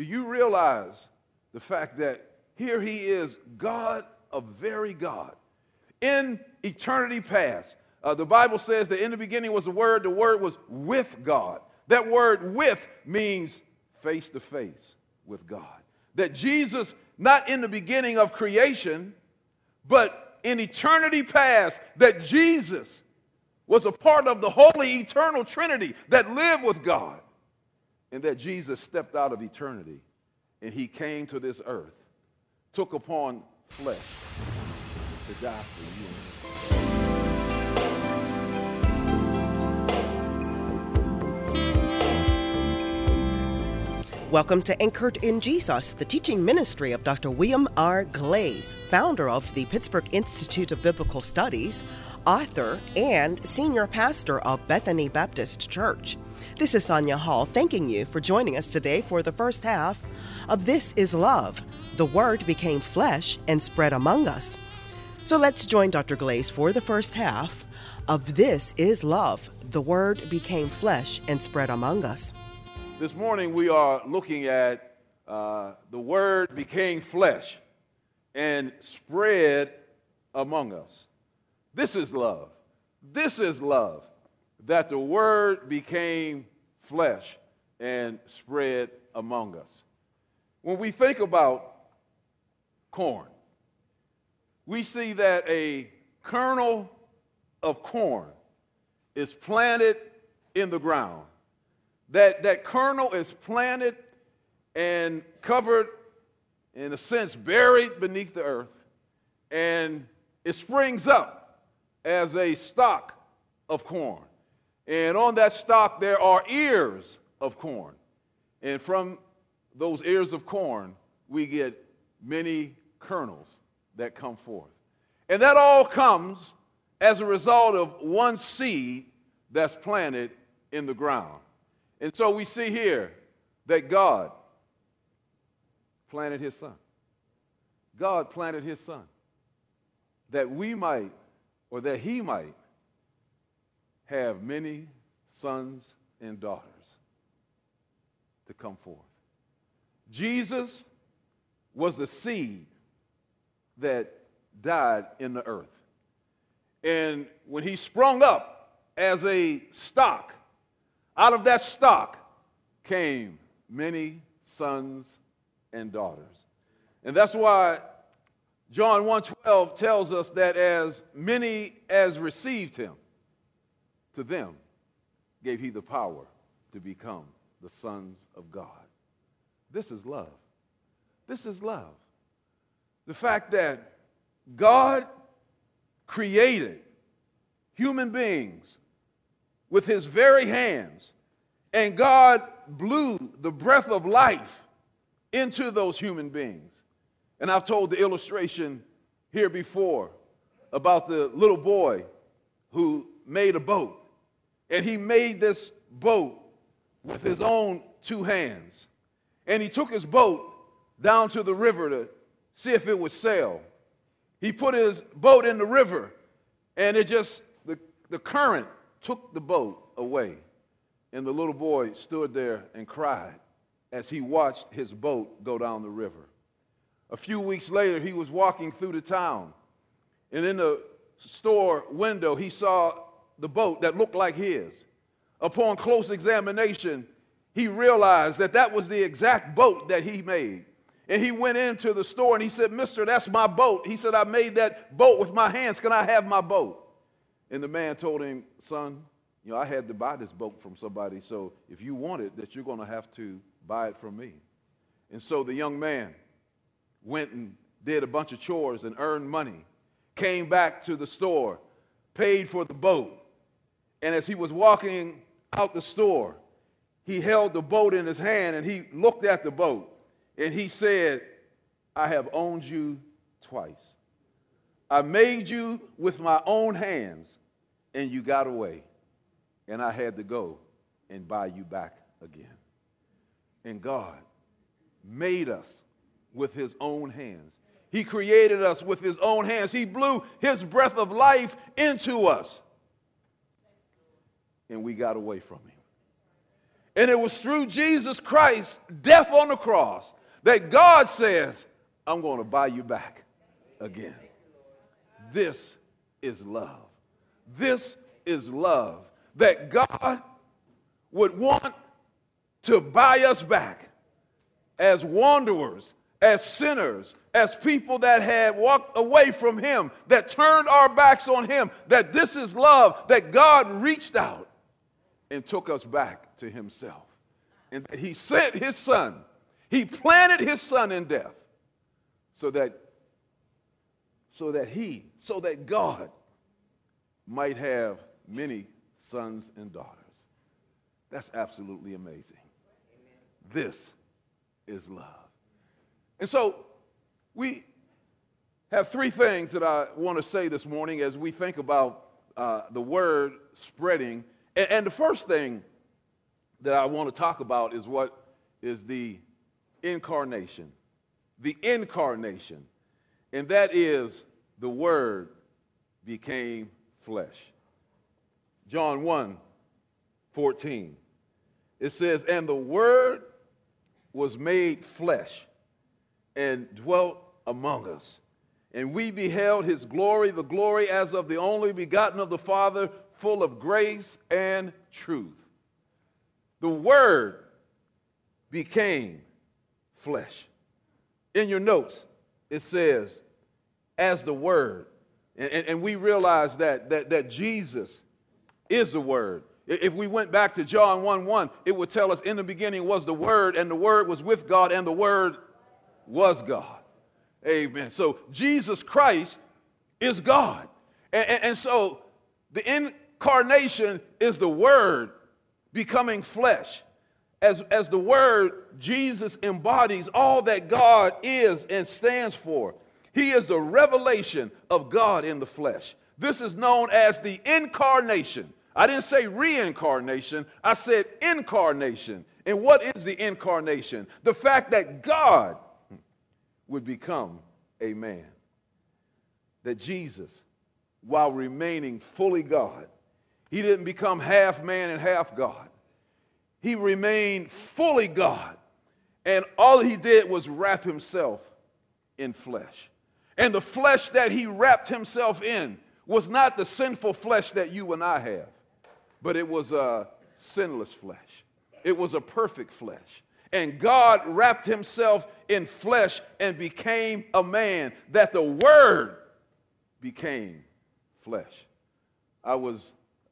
Do you realize the fact that here he is, God, a very God, in eternity past? The Bible says that in the beginning was the Word was with God. That word with means face to face with God. That Jesus, not in the beginning of creation, but in eternity past, that Jesus was a part of the holy eternal Trinity that lived with God. And that Jesus stepped out of eternity and he came to this earth, took upon flesh to die for you. Welcome to Anchored in Jesus, the teaching ministry of Dr. William R. Glaze, founder of the Pittsburgh Institute of Biblical Studies, author, and senior pastor of Bethany Baptist Church. This is Sonia Hall thanking you for joining us today for the first half of This is Love. The Word became flesh and spread among us. So let's join Dr. Glaze for the first half of This is Love. The Word became flesh and spread among us. This morning we are looking at the Word became flesh and spread among us. This is love. This is love, that the Word became flesh and spread among us. When we think about corn, we see that a kernel of corn is planted in the ground. That kernel is planted and covered, in a sense, buried beneath the earth, and it springs up as a stalk of corn. And on that stalk there are ears of corn. And from those ears of corn, we get many kernels that come forth. And that all comes as a result of one seed that's planted in the ground. And so we see here that God planted his son. God planted his son that we might, or that he might, have many sons and daughters to come forth. Jesus was the seed that died in the earth. And when he sprung up as a stalk, out of that stalk came many sons and daughters. And that's why John 1:12 tells us that as many as received him, to them gave he the power to become the sons of God. This is love. This is love. The fact that God created human beings with his very hands, and God blew the breath of life into those human beings. And I've told the illustration here before about the little boy who made a boat. And he made this boat with his own two hands. And he took his boat down to the river to see if it would sail. He put his boat in the river, and the current took the boat away. And the little boy stood there and cried as he watched his boat go down the river. A few weeks later, he was walking through the town, and in the store window, he saw the boat that looked like his. Upon close examination, he realized that that was the exact boat that he made. And he went into the store and he said, "Mister, that's my boat." He said, "I made that boat with my hands. Can I have my boat?" And the man told him, "Son, I had to buy this boat from somebody, so if you want it, that you're going to have to buy it from me." And so the young man went and did a bunch of chores and earned money, came back to the store, paid for the boat. And as he was walking out the store, he held the boat in his hand and he looked at the boat and he said, "I have owned you twice. I made you with my own hands and you got away. And I had to go and buy you back again." And God made us with his own hands. He created us with his own hands. He blew his breath of life into us. And we got away from him. And it was through Jesus Christ's death on the cross that God says, I'm going to buy you back again. This is love. This is love, that God would want to buy us back as wanderers, as sinners, as people that had walked away from him, that turned our backs on him, that this is love, that God reached out and took us back to himself. And that he sent his son. He planted his son in death so that God might have many sons and daughters. That's absolutely amazing. This is love. And so we have three things that I want to say this morning as we think about the word spreading. And the first thing that I want to talk about is what is the incarnation. The incarnation. And that is the word became flesh. John 1:14. It says, and the word was made flesh and dwelt among us. And we beheld his glory, the glory as of the only begotten of the Father, full of grace and truth. The word became flesh. In your notes, it says, as the word. And we realize that Jesus is the word. If we went back to John 1:1, it would tell us in the beginning was the Word, and the Word was with God, and the Word was God. Amen. So Jesus Christ is God. And so the incarnation is the Word becoming flesh. As the Word, Jesus embodies all that God is and stands for. He is the revelation of God in the flesh. This is known as the incarnation. I didn't say reincarnation, I said incarnation. And what is the incarnation? The fact that God would become a man. That Jesus, while remaining fully God, he didn't become half man and half God. He remained fully God. And all he did was wrap himself in flesh. And the flesh that he wrapped himself in was not the sinful flesh that you and I have. But it was a sinless flesh. It was a perfect flesh. And God wrapped himself in flesh and became a man, that the Word became flesh. I was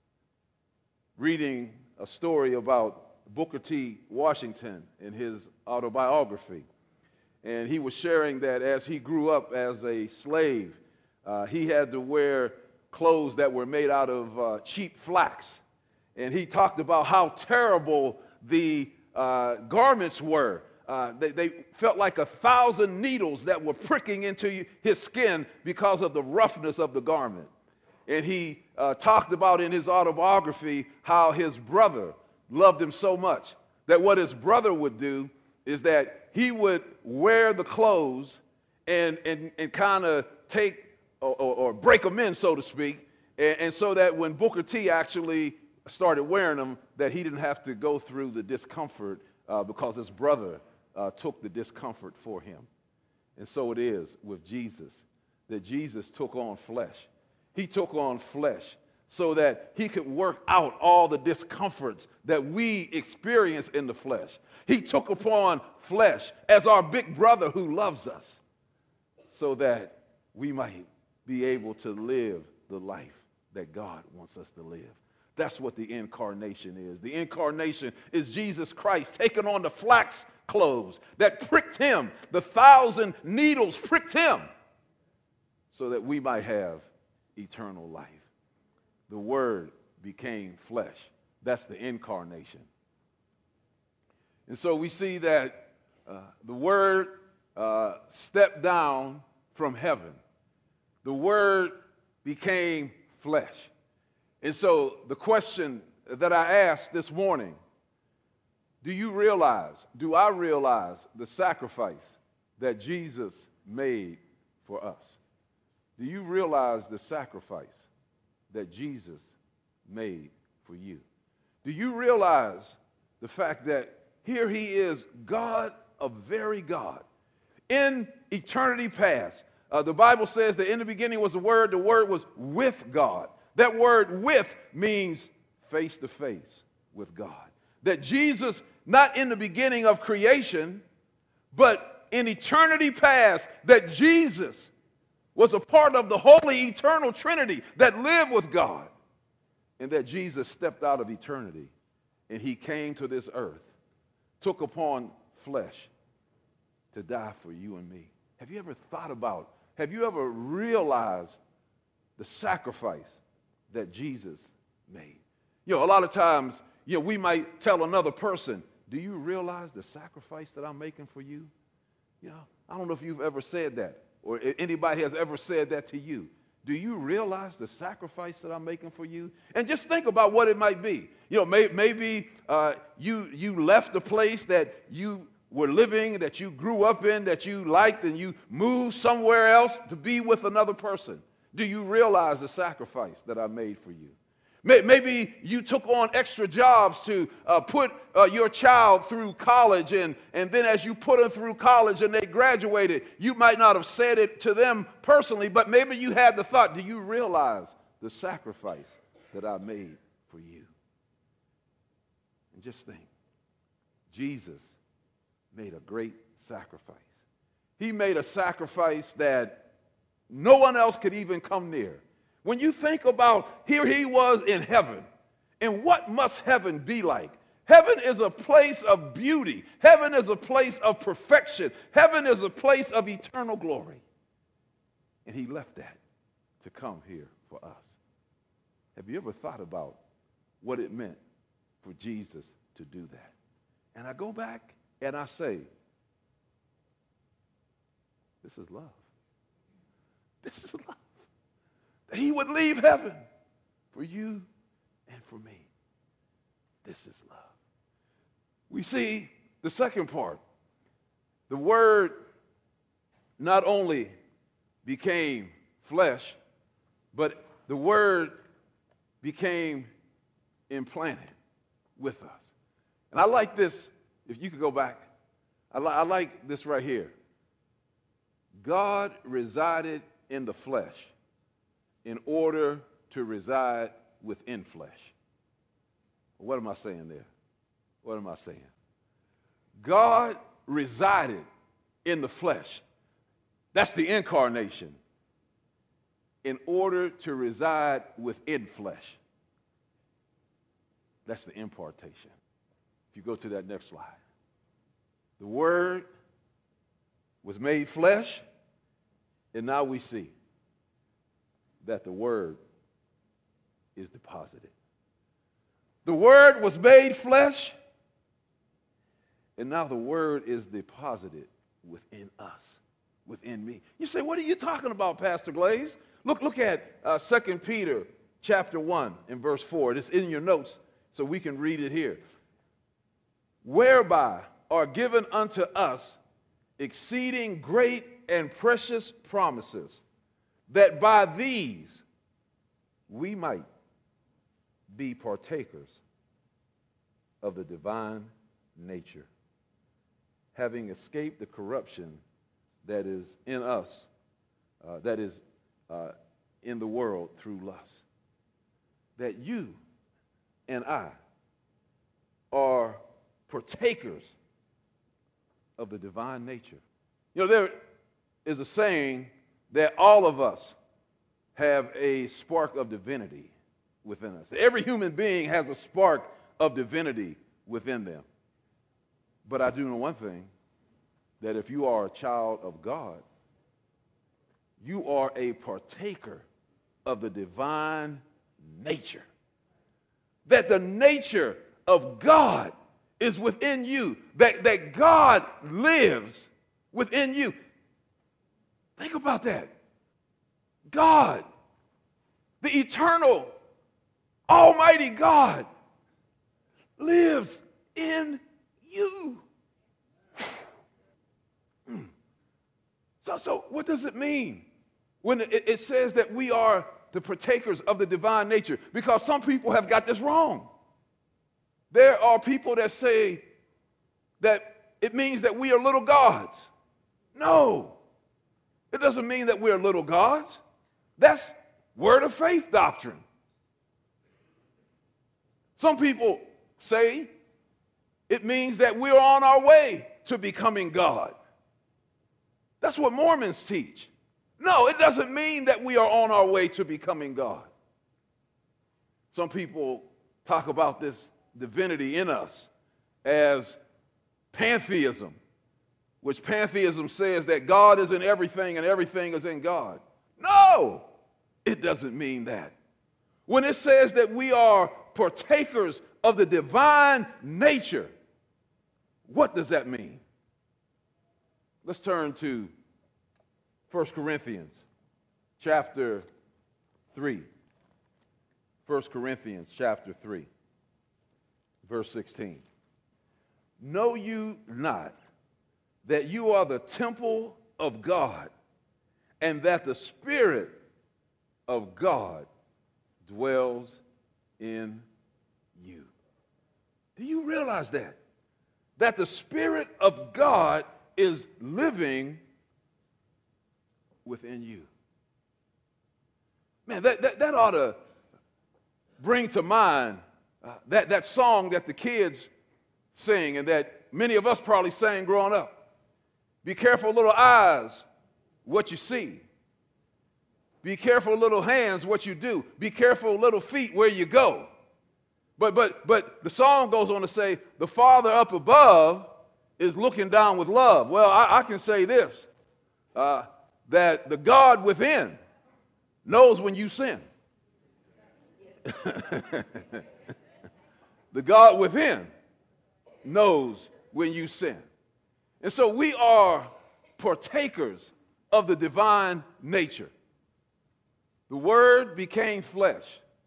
reading a story about Booker T. Washington in his autobiography. And he was sharing that as he grew up as a slave, he had to wear clothes that were made out of cheap flax. And he talked about how terrible the garments were. They felt like 1,000 needles that were pricking into his skin because of the roughness of the garment. And he talked about in his autobiography how his brother loved him so much that what his brother would do is that he would wear the clothes and kind of take or break them in, so to speak, and so that when Booker T actually started wearing them, that he didn't have to go through the discomfort because his brother took the discomfort for him. And so it is with Jesus, that Jesus took on flesh. He took on flesh so that he could work out all the discomforts that we experience in the flesh. He took upon flesh as our big brother who loves us so that we might be able to live the life that God wants us to live. That's what the incarnation is. The incarnation is Jesus Christ taking on the flax clothes that pricked him. The 1,000 needles pricked him so that we might have eternal life. The Word became flesh. That's the incarnation. And so we see that the Word stepped down from heaven. The Word became flesh. And so the question that I asked this morning, do I realize the sacrifice that Jesus made for us? Do you realize the sacrifice that Jesus made for you? Do you realize the fact that here he is, God, a very God. In eternity past, the Bible says that in the beginning was the Word was with God. That word with means face to face with God. That Jesus, not in the beginning of creation, but in eternity past, that Jesus was a part of the holy eternal Trinity that lived with God. And that Jesus stepped out of eternity and he came to this earth, took upon flesh to die for you and me. Have you ever thought about, have you ever realized the sacrifice that Jesus made? You know, a lot of times, you know, we might tell another person, do you realize the sacrifice that I'm making for you? You know, I don't know if you've ever said that or anybody has ever said that to you. Do you realize the sacrifice that I'm making for you? And just think about what it might be. You know, maybe you left the place that you were living, that you grew up in, that you liked, and you moved somewhere else to be with another person. Do you realize the sacrifice that I made for you? Maybe you took on extra jobs to put your child through college, and then as you put them through college and they graduated, you might not have said it to them personally, but maybe you had the thought, do you realize the sacrifice that I made for you? And just think, Jesus made a great sacrifice. He made a sacrifice that no one else could even come near. When you think about, here he was in heaven, and what must heaven be like? Heaven is a place of beauty. Heaven is a place of perfection. Heaven is a place of eternal glory. And he left that to come here for us. Have you ever thought about what it meant for Jesus to do that? And I go back and I say, this is love. This is love. That he would leave heaven for you and for me. This is love. We see the second part. The Word not only became flesh, but the Word became implanted with us. And I like this, if you could go back, I like this right here. God resided in the flesh in order to reside within flesh. What am I saying there? What am I saying? God resided in the flesh. That's the incarnation. In order to reside within flesh. That's the impartation. If you go to that next slide. The Word was made flesh, and now we see that the Word is deposited. The Word was made flesh, and now the Word is deposited within us, within me. You say, what are you talking about, Pastor Glaze? Look at 2 Peter chapter 1 and verse 4. It's in your notes, so we can read it here. Whereby are given unto us exceeding great and precious promises, that by these we might be partakers of the divine nature, having escaped the corruption that is in us, that is in the world through lust. That you and I are partakers of the divine nature. You know, there is a saying that all of us have a spark of divinity within us. Every human being has a spark of divinity within them. But I do know one thing, that if you are a child of God, you are a partaker of the divine nature. That the nature of God is within you, that God lives within you. Think about that. God, the eternal, almighty God, lives in you. So what does it mean when it says that we are the partakers of the divine nature? Because some people have got this wrong. There are people that say that it means that we are little gods. No, it doesn't mean that we are little gods. That's word of faith doctrine. Some people say it means that we're on our way to becoming God. That's what Mormons teach. No, it doesn't mean that we are on our way to becoming God. Some people talk about this divinity in us as pantheism, which pantheism says that God is in everything and everything is in God. No, it doesn't mean that. When it says that we are partakers of the divine nature, what does that mean? Let's turn to 1 Corinthians chapter 3. 1 Corinthians chapter 3, verse 16. Know you not that you are the temple of God, and that the Spirit of God dwells in you? Do you realize that? That the Spirit of God is living within you. Man, that ought to bring to mind that song that the kids sing and that many of us probably sang growing up. Be careful, little eyes, what you see. Be careful, little hands, what you do. Be careful, little feet, where you go. But the song goes on to say, the Father up above is looking down with love. Well, I can say this, that the God within knows when you sin. The God within knows when you sin. And so we are partakers of the divine nature. The Word became flesh.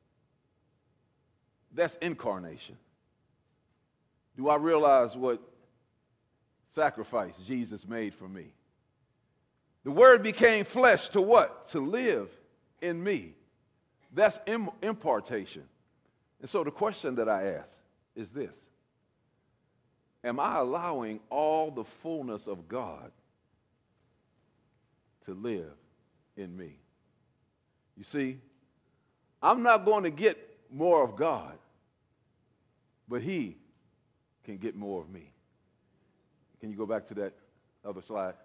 That's incarnation. Do I realize what sacrifice Jesus made for me? The Word became flesh to what? To live in me. That's impartation. And so the question that I ask is this: am I allowing all the fullness of God to live in me? You see, I'm not going to get more of God, but He can get more of me. Can you go back to that other slide?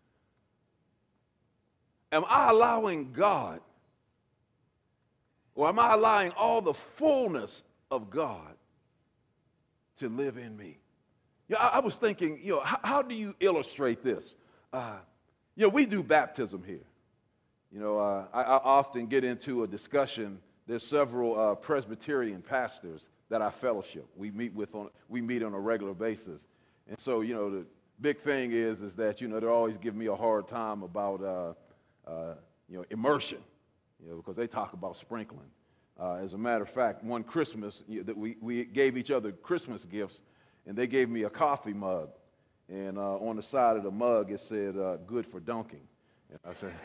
Am I allowing God, or am I allowing all the fullness of God to live in me? Yeah, I was thinking, how do you illustrate this? We do baptism here. I often get into a discussion. There's several Presbyterian pastors that I fellowship. We meet on a regular basis. And so, the big thing is that, they're always giving me a hard time about, immersion, because they talk about sprinkling. As a matter of fact, one Christmas, that we gave each other Christmas gifts, and they gave me a coffee mug. And on the side of the mug, it said, good for dunking. And I said,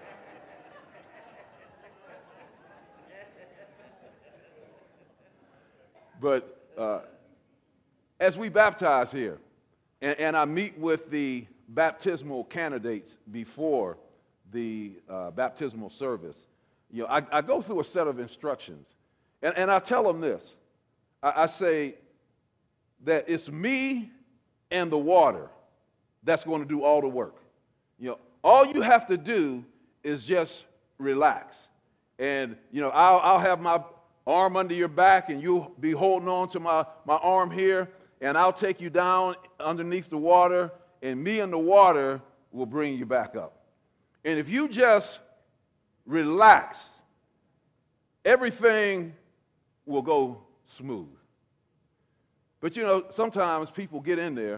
but as we baptize here, and I meet with the baptismal candidates before the baptismal service, I go through a set of instructions. And I tell them this. I say that it's me and the water that's going to do all the work. All you have to do is just relax. And, I'll have my arm under your back, and you'll be holding on to my arm here, and I'll take you down underneath the water, and me and the water will bring you back up. And if you just relax, everything will go smooth. But sometimes people get in there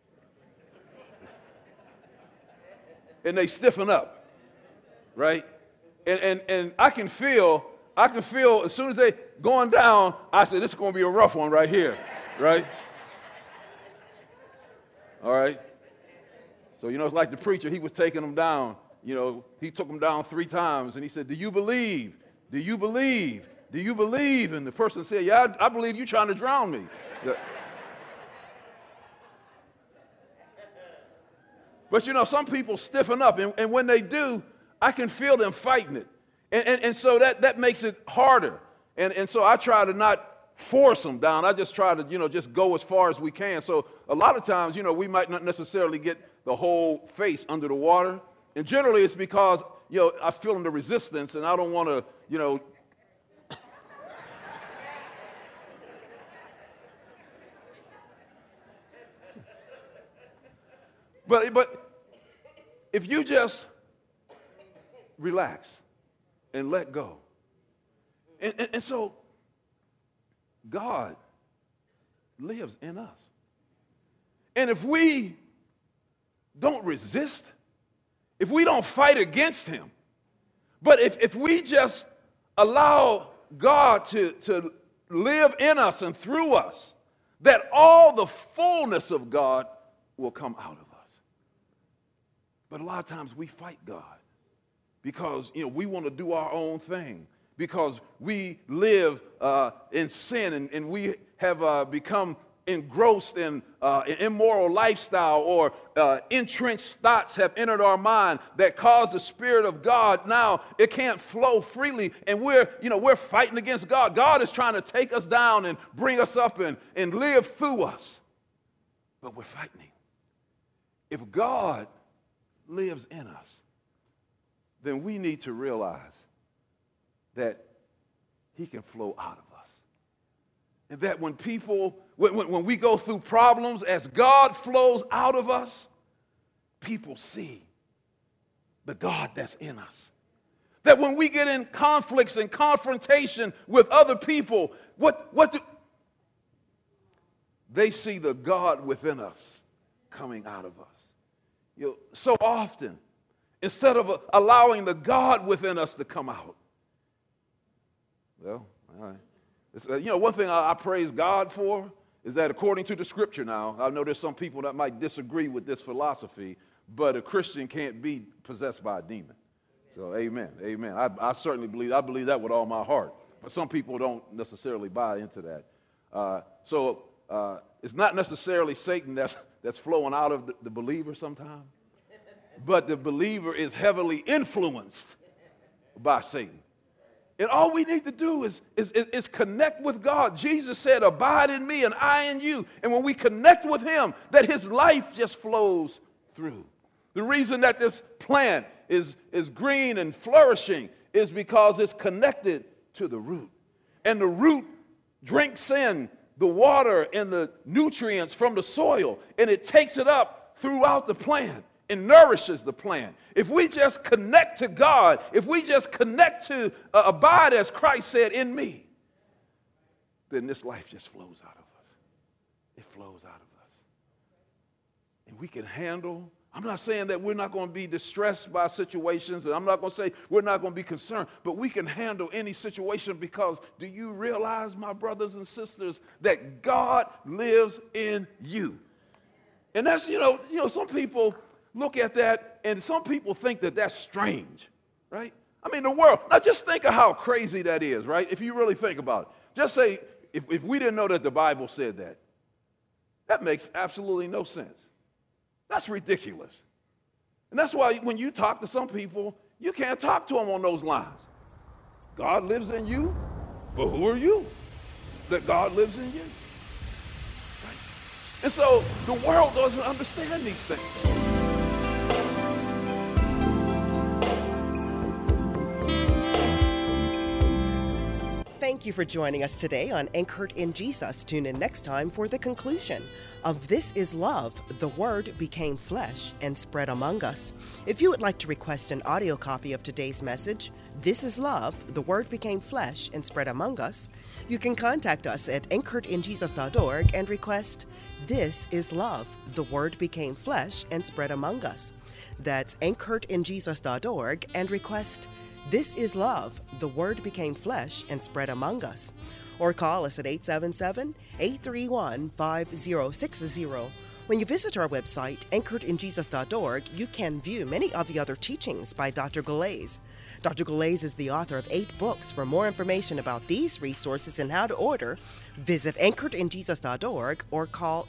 and they stiffen up, right? And I can feel as soon as they going down, I said, this is going to be a rough one right here, right? All right? So, it's like the preacher, he was taking them down. He took them down 3 times, and he said, do you believe? Do you believe? do you believe? And the person said, yeah, I believe you're trying to drown me. But you know, some people stiffen up, and when they do, I can feel them fighting it. And so that makes it harder. And so I try to not force them down. I just try to, you know, just go as far as we can. So a lot of times, you know, we might not necessarily get the whole face under the water. And generally it's because, you know, I feel the resistance and I don't want to, you know, But if you just relax and let go, and so God lives in us. And if we don't resist, if we don't fight against him, but if we just allow God to live in us and through us, that all the fullness of God will come out of us. But a lot of times we fight God because, you know, we want to do our own thing, because we live in sin and we have become engrossed in an immoral lifestyle, or entrenched thoughts have entered our mind that cause the Spirit of God now, it can't flow freely, and we're fighting against God. God is trying to take us down and bring us up and live through us, but we're fighting him. If God lives in us, then we need to realize that he can flow out of us. And that when we go through problems, as God flows out of us, people see the God that's in us. That when we get in conflicts and confrontation with other people, they see the God within us coming out of us. You know, so often, instead of allowing the God within us to come out, well, all right. You know, one thing I praise God for is that according to the scripture now, I know there's some people that might disagree with this philosophy, but a Christian can't be possessed by a demon. So amen, amen. I certainly believe that with all my heart. But some people don't necessarily buy into that. So it's not necessarily Satan that's flowing out of the believer sometimes, but the believer is heavily influenced by Satan. And all we need to do is connect with God. Jesus said, abide in me and I in you. And when we connect with him, that his life just flows through. The reason that this plant is green and flourishing is because it's connected to the root. And the root drinks in the water and the nutrients from the soil, and it takes it up throughout the plant and nourishes the plant. If we just connect to God, if we just connect to abide as Christ said in me, then this life just flows out of us. It flows out of us. And we can handle, I'm not saying that we're not going to be distressed by situations, and I'm not going to say we're not going to be concerned, but we can handle any situation, because do you realize, my brothers and sisters, that God lives in you? And that's, you know, some people look at that, and some people think that that's strange, right? I mean, the world, now just think of how crazy that is, right? If you really think about it. Just say, if we didn't know that the Bible said that, that makes absolutely no sense. That's ridiculous. And that's why when you talk to some people, you can't talk to them on those lines. God lives in you, but who are you that God lives in you? Right? And so the world doesn't understand these things. Thank you for joining us today on Anchored in Jesus. Tune in next time for the conclusion of This is Love, the Word Became Flesh and Spread Among Us. If you would like to request an audio copy of today's message, This is Love, the Word Became Flesh and Spread Among Us, you can contact us at anchoredinjesus.org and request This is Love, the Word Became Flesh and Spread Among Us. That's anchoredinjesus.org and request This is Love, the Word Became Flesh and Spread Among Us. Or call us at 877-831-5060 When you visit our website, anchoredinjesus.org, you can view many of the other teachings by Dr. Galais. Dr. Galais is the author of 8 books. For more information about these resources and how to order, visit anchoredinjesus.org or call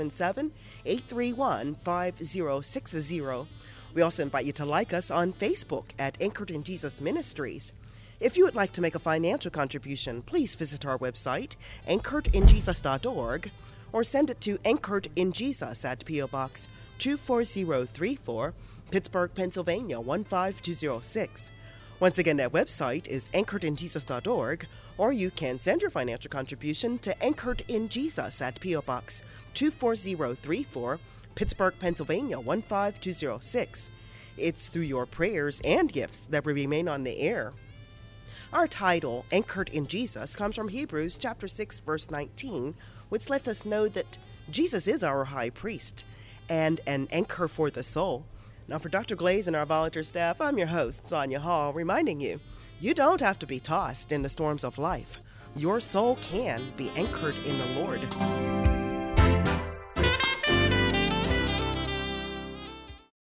877-831-5060. We also invite you to like us on Facebook at Anchored in Jesus Ministries. If you would like to make a financial contribution, please visit our website, anchoredinjesus.org, or send it to Anchored in Jesus at P.O. Box 24034, Pittsburgh, Pennsylvania 15206. Once again, that website is anchoredinjesus.org, or you can send your financial contribution to Anchored in Jesus at P.O. Box 24034, Pittsburgh, Pennsylvania 15206. It's through your prayers and gifts that we remain on the air. Our title, Anchored in Jesus, comes from Hebrews chapter 6, verse 19, which lets us know that Jesus is our high priest and an anchor for the soul. Now, for Dr. Galais and our volunteer staff, I'm your host, Sonia Hall, reminding you, you don't have to be tossed in the storms of life. Your soul can be anchored in the Lord.